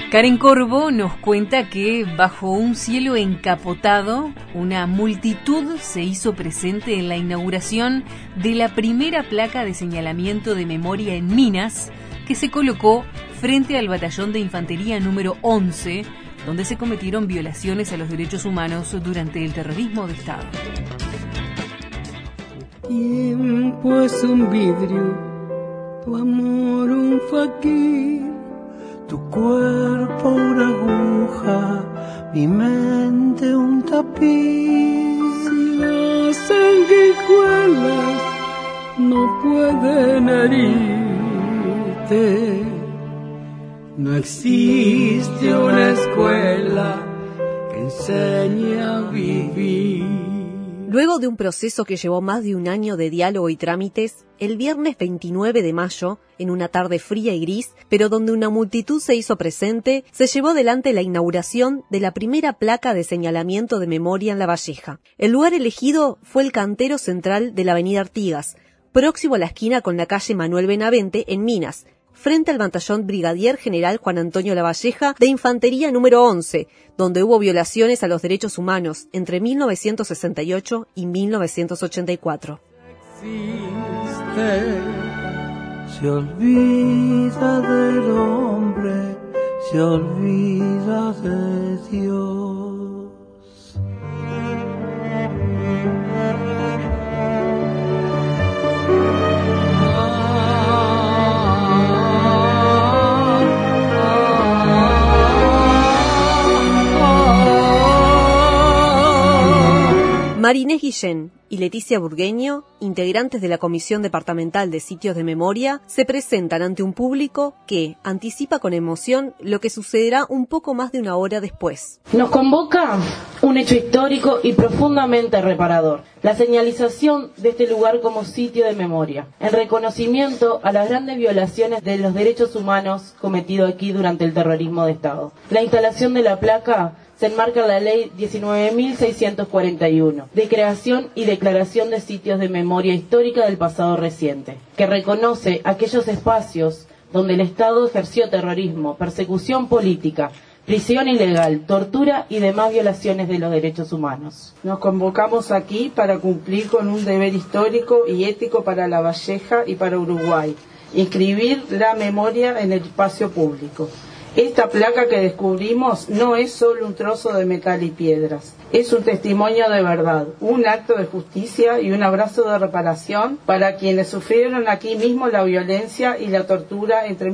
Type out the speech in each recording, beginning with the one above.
Karen Corvo nos cuenta que bajo un cielo encapotado, una multitud se hizo presente en la inauguración de la primera placa de señalamiento de memoria en Minas, que se colocó frente al batallón de infantería número 11, donde se cometieron violaciones a los derechos humanos durante el terrorismo de Estado. Tiempo es un vidrio, tu amor un faquir, tu cuerpo una aguja, mi mente un tapiz. Y las sanguijuelas no pueden herirte. No existe una escuela que enseñe a vivir. Luego de un proceso que llevó más de un año de diálogo y trámites, el viernes 29 de mayo, en una tarde fría y gris, pero donde una multitud se hizo presente, se llevó adelante la inauguración de la primera placa de señalamiento de memoria en La Valleja. El lugar elegido fue el cantero central de la avenida Artigas, próximo a la esquina con la calle Manuel Benavente, en Minas, frente al batallón Brigadier General Juan Antonio Lavalleja de Infantería número 11, donde hubo violaciones a los derechos humanos entre 1968 y 1984. Se olvida del hombre, se olvida de Dios. Marinés Guillén y Leticia Burgueño, integrantes de la Comisión Departamental de Sitios de Memoria, se presentan ante un público que anticipa con emoción lo que sucederá un poco más de una hora después. Nos convoca un hecho histórico y profundamente reparador: la señalización de este lugar como sitio de memoria, en reconocimiento a las grandes violaciones de los derechos humanos cometidos aquí durante el terrorismo de Estado. La instalación de la placa se enmarca en la Ley 19.641, de creación y declaración de sitios de memoria histórica del pasado reciente, que reconoce aquellos espacios donde el Estado ejerció terrorismo, persecución política, prisión ilegal, tortura y demás violaciones de los derechos humanos. Nos convocamos aquí para cumplir con un deber histórico y ético para La Valleja y para Uruguay: inscribir la memoria en el espacio público. Esta placa que descubrimos no es solo un trozo de metal y piedras, es un testimonio de verdad, un acto de justicia y un abrazo de reparación para quienes sufrieron aquí mismo la violencia y la tortura entre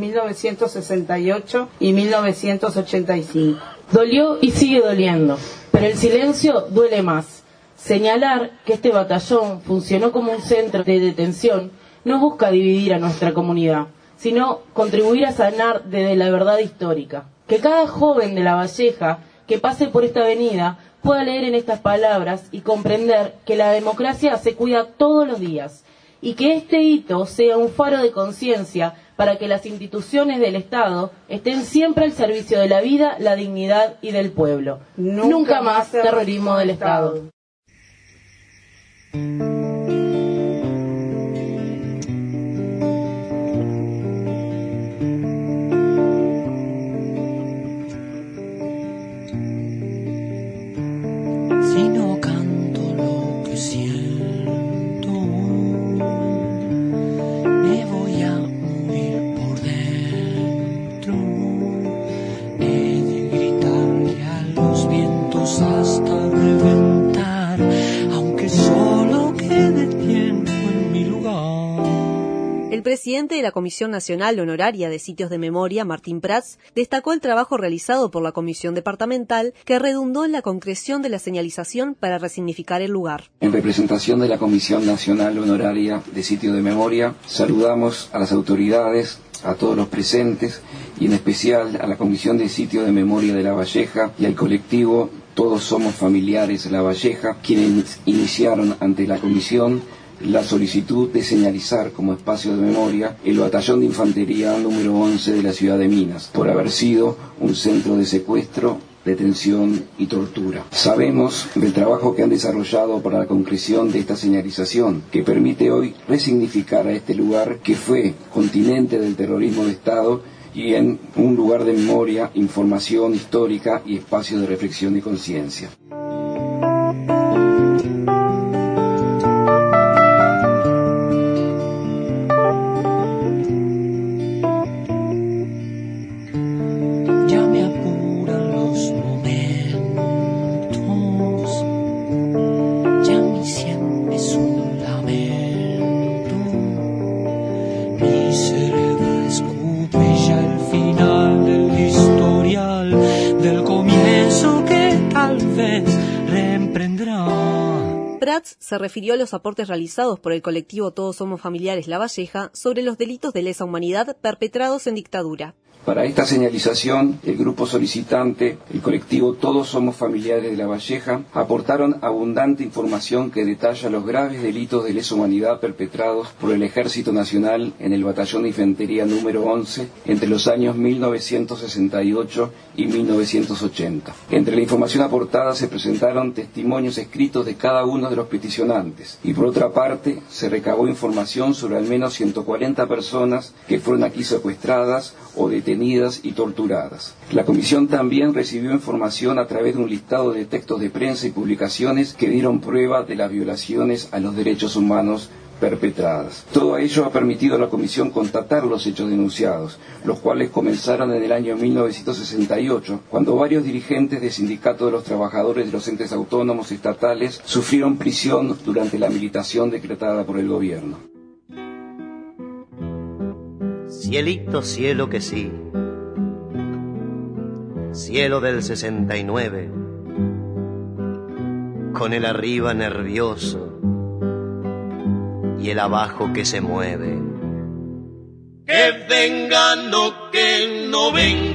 1968 y 1985. Dolió y sigue doliendo, pero el silencio duele más. Señalar que este batallón funcionó como un centro de detención no busca dividir a nuestra comunidad, sino contribuir a sanar desde la verdad histórica. Que cada joven de La Valleja que pase por esta avenida pueda leer en estas palabras y comprender que la democracia se cuida todos los días, y que este hito sea un faro de conciencia para que las instituciones del Estado estén siempre al servicio de la vida, la dignidad y del pueblo. Nunca más terrorismo del Estado. Hasta reventar, aunque solo quede tiempo en mi lugar. El presidente de la Comisión Nacional Honoraria de Sitios de Memoria, Martín Prats, destacó el trabajo realizado por la Comisión Departamental, que redundó en la concreción de la señalización para resignificar el lugar. En representación de la Comisión Nacional Honoraria de Sitios de Memoria, saludamos a las autoridades, a todos los presentes y en especial a la Comisión de Sitios de Memoria de La Valleja y al colectivo Todos Somos Familiares La Valleja, quienes iniciaron ante la Comisión la solicitud de señalizar como espacio de memoria el batallón de infantería número 11 de la ciudad de Minas, por haber sido un centro de secuestro, detención y tortura. Sabemos del trabajo que han desarrollado para la concreción de esta señalización, que permite hoy resignificar a este lugar que fue continente del terrorismo de Estado y en un lugar de memoria, información histórica y espacio de reflexión y conciencia. Prats se refirió a los aportes realizados por el colectivo Todos Somos Familiares La Valleja sobre los delitos de lesa humanidad perpetrados en dictadura. Para esta señalización, el grupo solicitante, el colectivo Todos Somos Familiares de La Valleja, aportaron abundante información que detalla los graves delitos de lesa humanidad perpetrados por el Ejército Nacional en el Batallón de Infantería número 11 entre los años 1968 y 1980. Entre la información aportada se presentaron testimonios escritos de cada uno de los peticionantes y por otra parte se recabó información sobre al menos 140 personas que fueron aquí secuestradas o detenidas y torturadas. La comisión también recibió información a través de un listado de textos de prensa y publicaciones que dieron prueba de las violaciones a los derechos humanos perpetradas. Todo ello ha permitido a la comisión constatar los hechos denunciados, los cuales comenzaron en el año 1968, cuando varios dirigentes del Sindicato de los Trabajadores de los Entes Autónomos Estatales sufrieron prisión durante la militación decretada por el gobierno. Cielito, cielo que sí, cielo del 69, con el arriba nervioso y el abajo que se mueve. Que vengan o que no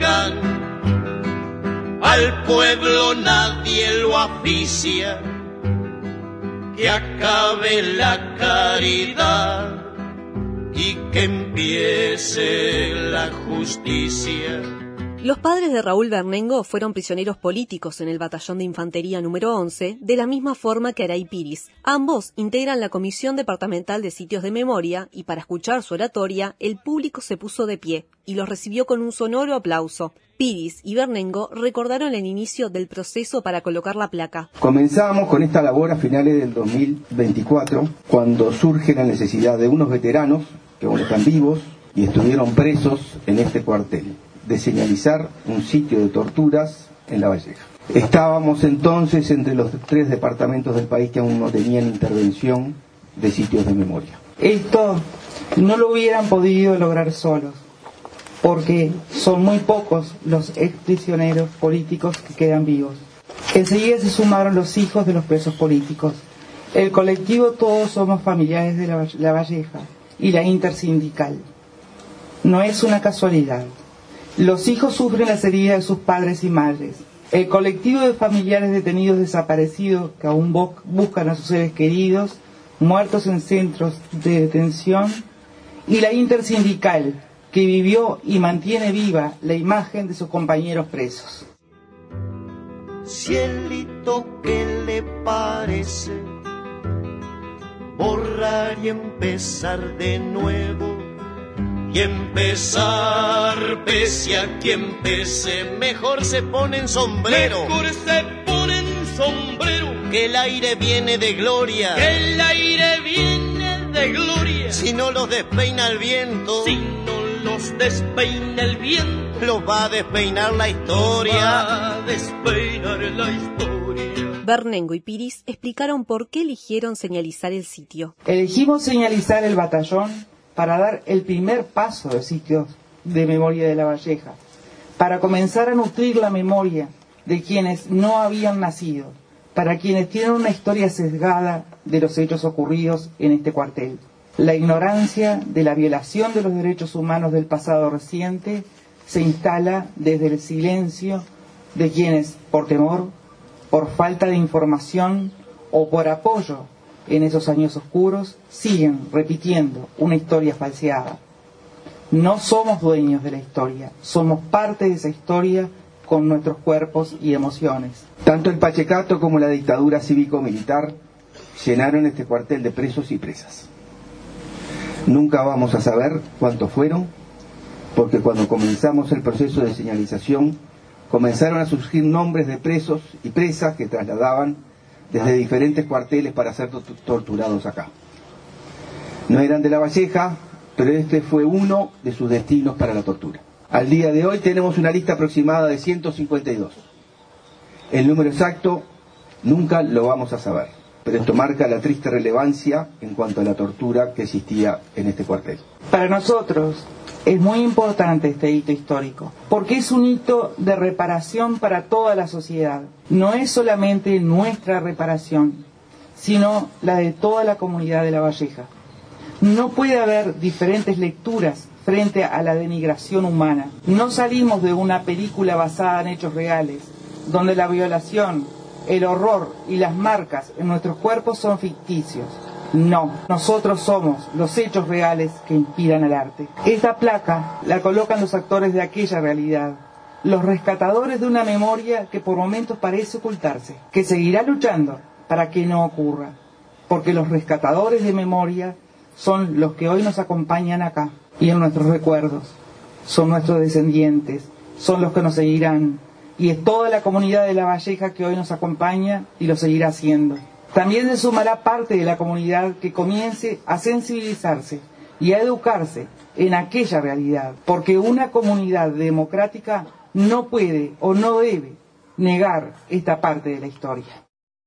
vengan, al pueblo nadie lo aficia, que acabe la caridad y que empiece la justicia. Los padres de Raúl Bernengo fueron prisioneros políticos en el Batallón de Infantería número 11, de la misma forma que Aray Piris. Ambos integran la Comisión Departamental de Sitios de Memoria y para escuchar su oratoria, el público se puso de pie y los recibió con un sonoro aplauso. Piris y Bernengo recordaron el inicio del proceso para colocar la placa. Comenzamos con esta labor a finales del 2024, cuando surge la necesidad de unos veteranos que aún están vivos y estuvieron presos en este cuartel, de señalizar un sitio de torturas en La Valleja. Estábamos entonces entre los 3 departamentos del país que aún no tenían intervención de sitios de memoria. Esto no lo hubieran podido lograr solos, porque son muy pocos los exprisioneros políticos que quedan vivos. Enseguida se sumaron los hijos de los presos políticos, el colectivo Todos Somos Familiares de La Valleja y la Intersindical. No es una casualidad. Los hijos sufren las heridas de sus padres y madres. El colectivo de familiares detenidos desaparecidos que aún buscan a sus seres queridos, muertos en centros de detención, y la Intersindical, que vivió y mantiene viva la imagen de sus compañeros presos. Cielito, ¿qué le parece borrar y empezar de nuevo? Y empezar, pese a quien pese, mejor se ponen sombrero. Mejor se ponen sombrero. Que el aire viene de gloria. Que el aire viene de gloria. Si no los despeina el viento. Si no los despeina el viento. Los va a despeinar la historia. Los va a despeinar la historia. Bernengo y Piris explicaron por qué eligieron señalizar el sitio. Elegimos señalizar el batallón para dar el primer paso de sitios de memoria de La Valleja, para comenzar a nutrir la memoria de quienes no habían nacido, para quienes tienen una historia sesgada de los hechos ocurridos en este cuartel. La ignorancia de la violación de los derechos humanos del pasado reciente se instala desde el silencio de quienes, por temor, por falta de información o por apoyo en esos años oscuros, siguen repitiendo una historia falseada. No somos dueños de la historia, somos parte de esa historia con nuestros cuerpos y emociones. Tanto el Pachecato como la dictadura cívico-militar llenaron este cuartel de presos y presas. Nunca vamos a saber cuántos fueron porque cuando comenzamos el proceso de señalización, comenzaron a surgir nombres de presos y presas que trasladaban desde diferentes cuarteles para ser torturados acá. No eran de La Valleja, pero este fue uno de sus destinos para la tortura. Al día de hoy tenemos una lista aproximada de 152. El número exacto nunca lo vamos a saber, pero esto marca la triste relevancia en cuanto a la tortura que existía en este cuartel. Para nosotros es muy importante este hito histórico, porque es un hito de reparación para toda la sociedad. No es solamente nuestra reparación, sino la de toda la comunidad de La Valleja. No puede haber diferentes lecturas frente a la denigración humana. No salimos de una película basada en hechos reales, donde la violación, el horror y las marcas en nuestros cuerpos son ficticios. No, nosotros somos los hechos reales que inspiran el arte. Esta placa la colocan los actores de aquella realidad, los rescatadores de una memoria que por momentos parece ocultarse, que seguirá luchando para que no ocurra, porque los rescatadores de memoria son los que hoy nos acompañan acá y en nuestros recuerdos, son nuestros descendientes, son los que nos seguirán, y es toda la comunidad de La Valleja que hoy nos acompaña y lo seguirá haciendo. También se sumará parte de la comunidad que comience a sensibilizarse y a educarse en aquella realidad, porque una comunidad democrática no puede o no debe negar esta parte de la historia.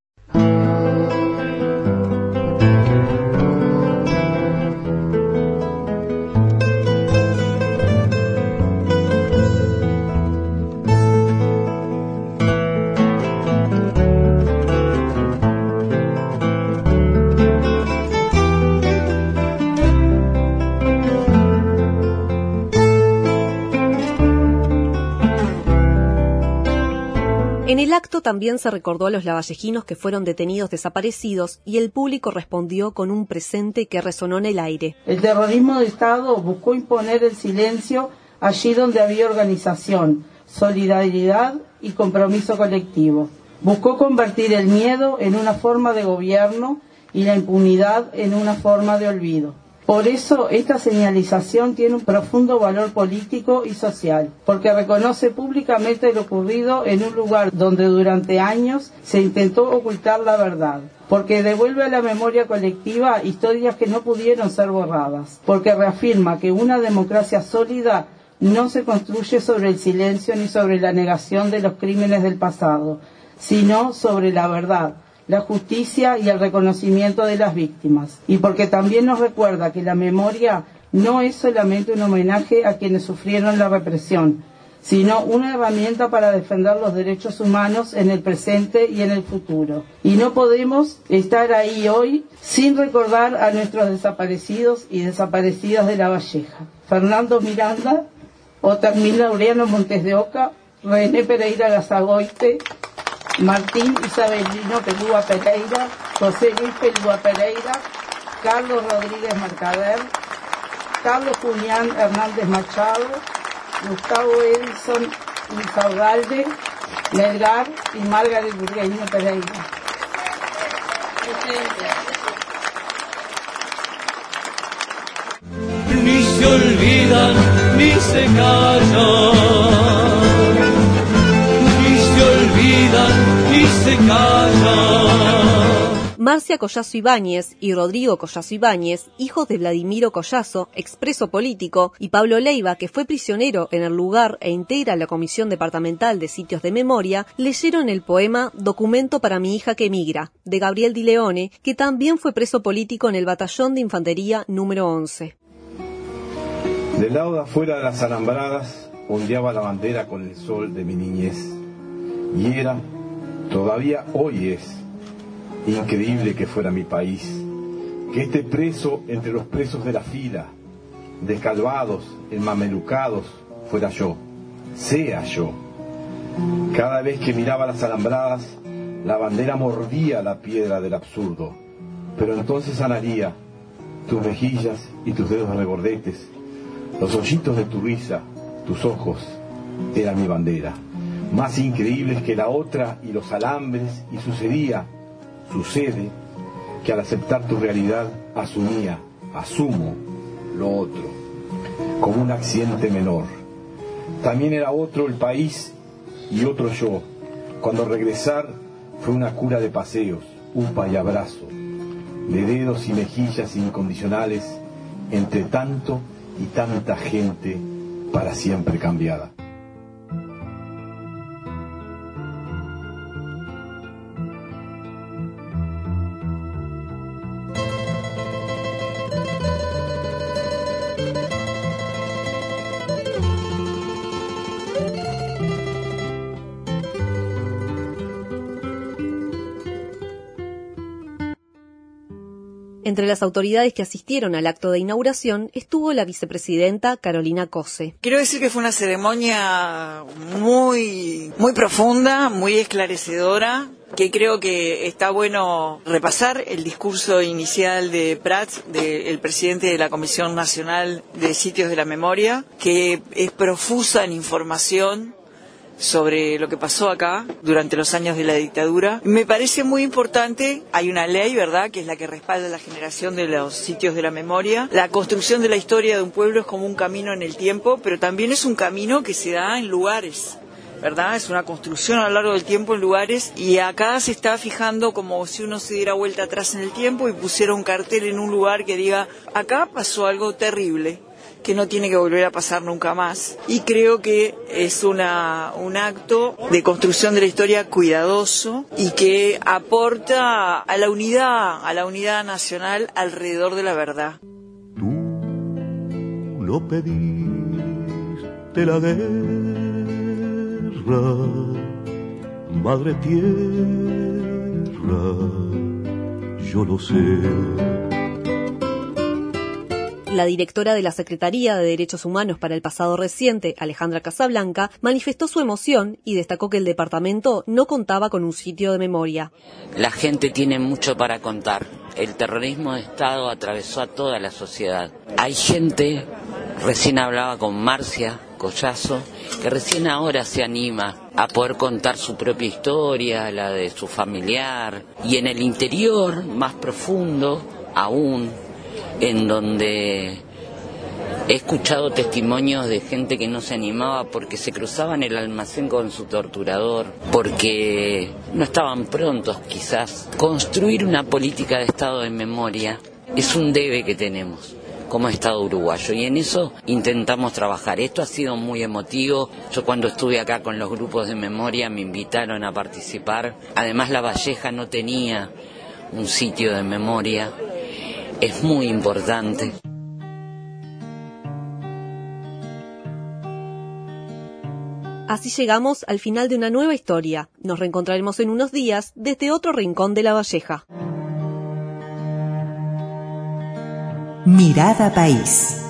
En el acto también se recordó a los lavallejinos que fueron detenidos desaparecidos y el público respondió con un presente que resonó en el aire. El terrorismo de Estado buscó imponer el silencio allí donde había organización, solidaridad y compromiso colectivo. Buscó convertir el miedo en una forma de gobierno y la impunidad en una forma de olvido. Por eso esta señalización tiene un profundo valor político y social, porque reconoce públicamente lo ocurrido en un lugar donde durante años se intentó ocultar la verdad, porque devuelve a la memoria colectiva historias que no pudieron ser borradas, porque reafirma que una democracia sólida no se construye sobre el silencio ni sobre la negación de los crímenes del pasado, sino sobre la verdad, la justicia y el reconocimiento de las víctimas, y porque también nos recuerda que la memoria no es solamente un homenaje a quienes sufrieron la represión, sino una herramienta para defender los derechos humanos en el presente y en el futuro. Y no podemos estar ahí hoy sin recordar a nuestros desaparecidos y desaparecidas de La Valleja: Fernando Miranda, Otamil Laureano Montes de Oca, René Pereira Gazagoite, Martín Isabelino Pelúa Pereira, José Luis Pelúa Pereira, Carlos Rodríguez Mercader, Carlos Julián Hernández Machado, Gustavo Edison Insaurralde, Melgar y Margaret Burgueño Pereira. Ni se olvidan, ni se callan. Y se calla. Marcia Collazo Ibáñez y Rodrigo Collazo Ibáñez, hijos de Vladimiro Collazo, expreso político, y Pablo Leiva, que fue prisionero en el lugar e integra la Comisión Departamental de Sitios de Memoria, leyeron el poema Documento para mi hija que emigra, de Gabriel Di Leone, que también fue preso político en el Batallón de Infantería número 11. Del lado de afuera de las alambradas ondeaba la bandera con el sol de mi niñez. Y era, todavía hoy es, increíble que fuera mi país, que esté preso entre los presos de la fila, descalvados, enmamelucados, fuera yo, sea yo. Cada vez que miraba las alambradas, la bandera mordía la piedra del absurdo, pero entonces sanaría tus mejillas y tus dedos regordetes, los hoyitos de tu risa, tus ojos, eran mi bandera. Más increíbles que la otra y los alambres, y sucede, que al aceptar tu realidad asumo lo otro. como un accidente menor. También era otro el país y otro yo. Cuando regresar fue una cura de paseos, upa y abrazo, de dedos y mejillas incondicionales, entre tanto y tanta gente para siempre cambiada. Entre las autoridades que asistieron al acto de inauguración estuvo la vicepresidenta Carolina Cose. Quiero decir que fue una ceremonia muy profunda, muy esclarecedora, que creo que está bueno repasar el discurso inicial de Prats, del presidente de la Comisión Nacional de Sitios de la Memoria, que es profusa en información sobre lo que pasó acá durante los años de la dictadura. Me parece muy importante, hay una ley, ¿verdad?, que es la que respalda la generación de los sitios de la memoria. La construcción de la historia de un pueblo es como un camino en el tiempo, pero también es un camino que se da en lugares, ¿verdad? Es una construcción a lo largo del tiempo en lugares, y acá se está fijando como si uno se diera vuelta atrás en el tiempo y pusiera un cartel en un lugar que diga, acá pasó algo terrible, que no tiene que volver a pasar nunca más. Y creo que es un acto de construcción de la historia cuidadoso y que aporta a la unidad nacional alrededor de la verdad. Tú lo pediste la guerra, madre tierra, yo lo sé. La directora de la Secretaría de Derechos Humanos para el Pasado Reciente, Alejandra Casablanca, manifestó su emoción y destacó que el departamento no contaba con un sitio de memoria. La gente tiene mucho para contar. El terrorismo de Estado atravesó a toda la sociedad. Hay gente, recién hablaba con Marcia Collazo, que recién ahora se anima a poder contar su propia historia, la de su familiar, y en el interior, más profundo aún, en donde he escuchado testimonios de gente que no se animaba porque se cruzaban el almacén con su torturador, porque no estaban prontos quizás. Construir una política de Estado de memoria es un debe que tenemos como Estado uruguayo, y en eso intentamos trabajar. Esto ha sido muy emotivo. Yo cuando estuve acá con los grupos de memoria me invitaron a participar. Además La Valleja no tenía un sitio de memoria. Es muy importante. Así llegamos al final de una nueva historia. Nos reencontraremos en unos días desde otro rincón de La Valleja. Mirada País.